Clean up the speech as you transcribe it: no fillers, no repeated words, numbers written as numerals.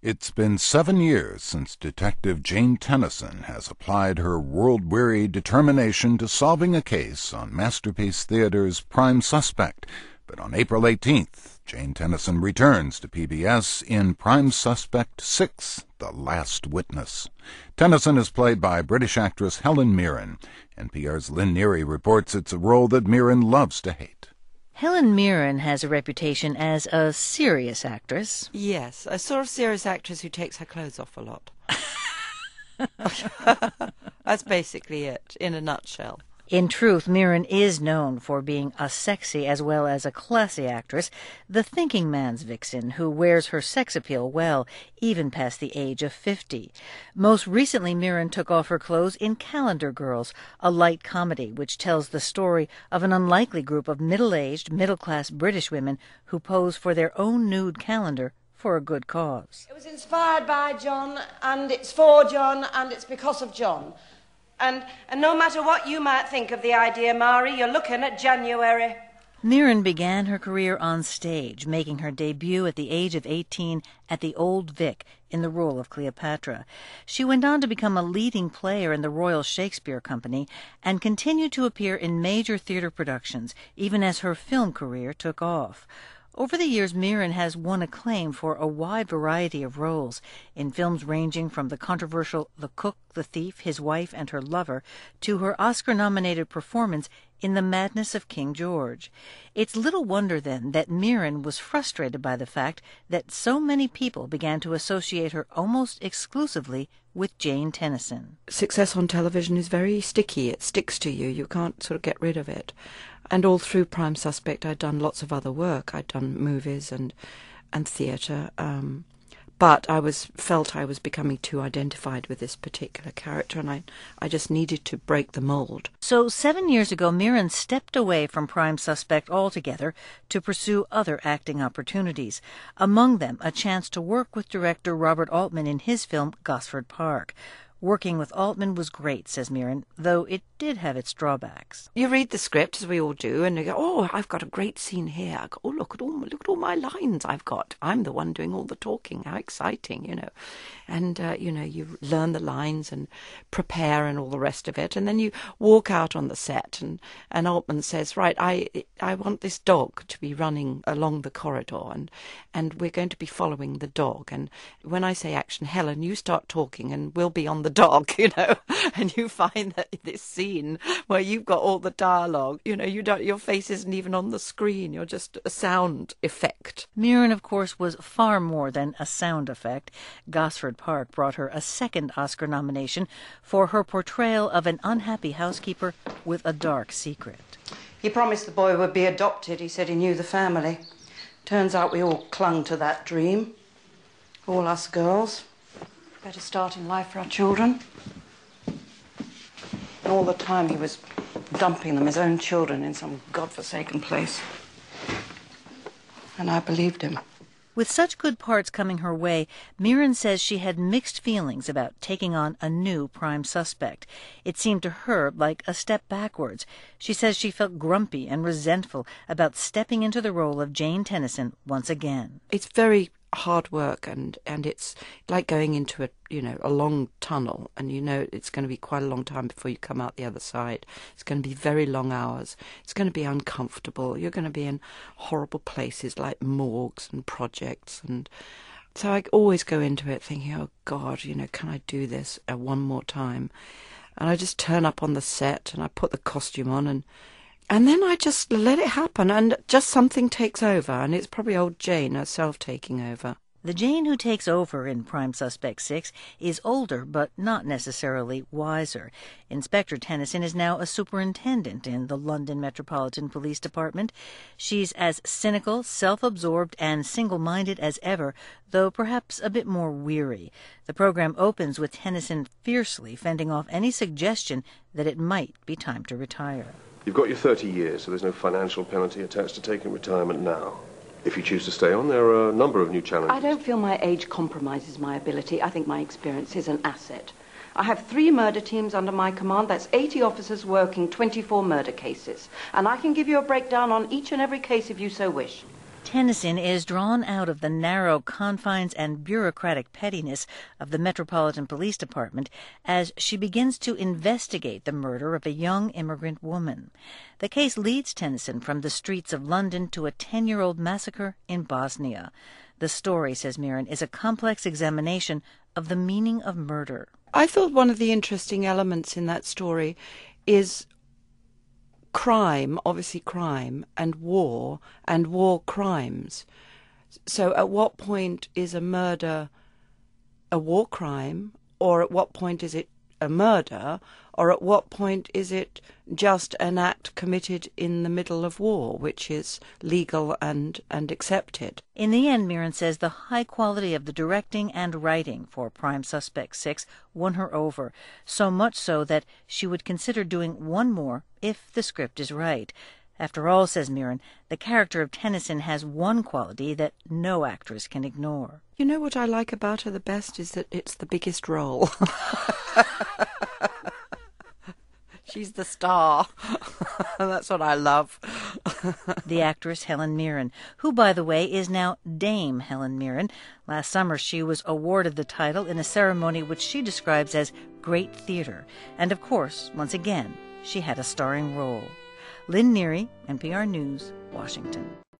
It's been 7 years since Detective Jane Tennison has applied her world-weary determination to solving a case on Masterpiece Theatre's Prime Suspect. But on April 18th, Jane Tennison returns to PBS in Prime Suspect 6, The Last Witness. Tennison is played by British actress Helen Mirren. NPR's Lynn Neary reports it's a role that Mirren loves to hate. Helen Mirren has a reputation as a serious actress. Yes, a sort of serious actress who takes her clothes off a lot. That's basically it, in a nutshell. In truth, Mirren is known for being a sexy as well as a classy actress, the thinking man's vixen who wears her sex appeal well, even past the age of 50. Most recently, Mirren took off her clothes in Calendar Girls, a light comedy which tells the story of an unlikely group of middle-aged, middle-class British women who pose for their own nude calendar for a good cause. It was inspired by John, and it's for John, and it's because of John. And no matter what you might think of the idea, Mari, you're looking at January. Mirren began her career on stage, making her debut at the age of 18 at the Old Vic in the role of Cleopatra. She went on to become a leading player in the Royal Shakespeare Company and continued to appear in major theater productions, even as her film career took off. Over the years, Mirren has won acclaim for a wide variety of roles in films ranging from the controversial The Cook, the Thief, His Wife, and Her Lover to her Oscar-nominated performance in The Madness of King George. It's little wonder, then, that Mirren was frustrated by the fact that so many people began to associate her almost exclusively with Jane Tennison. Success on television is very sticky. It sticks to you. You can't sort of get rid of it. And all through Prime Suspect, I'd done lots of other work. I'd done movies and theatre. But felt I was becoming too identified with this particular character, and I just needed to break the mold. So 7 years ago, Mirren stepped away from Prime Suspect altogether to pursue other acting opportunities. Among them, a chance to work with director Robert Altman in his film Gosford Park. Working with Altman was great, says Mirren, though it did have its drawbacks. You read the script, as we all do, and you go, oh, I've got a great scene here. I go, oh, look at all my lines I've got. I'm the one doing all the talking. How exciting, you know. And, you learn the lines and prepare and all the rest of it. And then you walk out on the set and Altman says, right, I want this dog to be running along the corridor and we're going to be following the dog. And when I say action, Helen, you start talking and we'll be on the dog, you know. And you find that this scene where you've got all the dialogue, you know, your face isn't even on the screen. You're just a sound effect. Mirren, of course, was far more than a sound effect. Gosford Park brought her a second Oscar nomination for her portrayal of an unhappy housekeeper with a dark secret. He promised the boy would be adopted. He said he knew the family. Turns out we all clung to that dream. All us girls. Better start in life for our children. And all the time he was dumping them, his own children, in some godforsaken place. And I believed him. With such good parts coming her way, Mirren says she had mixed feelings about taking on a new Prime Suspect. It seemed to her like a step backwards. She says she felt grumpy and resentful about stepping into the role of Jane Tennison once again. It's very hard work, and it's like going into a long tunnel, and it's going to be quite a long time before you come out the other side. It's going to be very long hours. It's going to be uncomfortable. You're going to be in horrible places like morgues and projects, and so I always go into it thinking, oh God, can I do this one more time? And I just turn up on the set and I put the costume on and then I just let it happen, and just something takes over, and it's probably old Jane herself taking over. The Jane who takes over in Prime Suspect 6 is older, but not necessarily wiser. Inspector Tennison is now a superintendent in the London Metropolitan Police Department. She's as cynical, self-absorbed, and single-minded as ever, though perhaps a bit more weary. The program opens with Tennison fiercely fending off any suggestion that it might be time to retire. You've got your 30 years, so there's no financial penalty attached to taking retirement now. If you choose to stay on, there are a number of new challenges. I don't feel my age compromises my ability. I think my experience is an asset. I have 3 murder teams under my command. That's 80 officers working 24 murder cases. And I can give you a breakdown on each and every case if you so wish. Tennyson is drawn out of the narrow confines and bureaucratic pettiness of the Metropolitan Police Department as she begins to investigate the murder of a young immigrant woman. The case leads Tennyson from the streets of London to a 10-year-old massacre in Bosnia. The story, says Mirren, is a complex examination of the meaning of murder. I thought one of the interesting elements in that story is crime, obviously crime, and war crimes. So at what point is a murder a war crime, or at what point is it a murder, or at what point is it just an act committed in the middle of war, which is legal and accepted? In the end, Mirren says the high quality of the directing and writing for Prime Suspect 6 won her over, so much so that she would consider doing one more if the script is right. After all, says Mirren, the character of Tennyson has one quality that no actress can ignore. You know what I like about her the best is that it's the biggest role. She's the star. That's what I love. The actress Helen Mirren, who, by the way, is now Dame Helen Mirren. Last summer she was awarded the title in a ceremony which she describes as great theater. And of course, once again, she had a starring role. Lynn Neary, NPR News, Washington.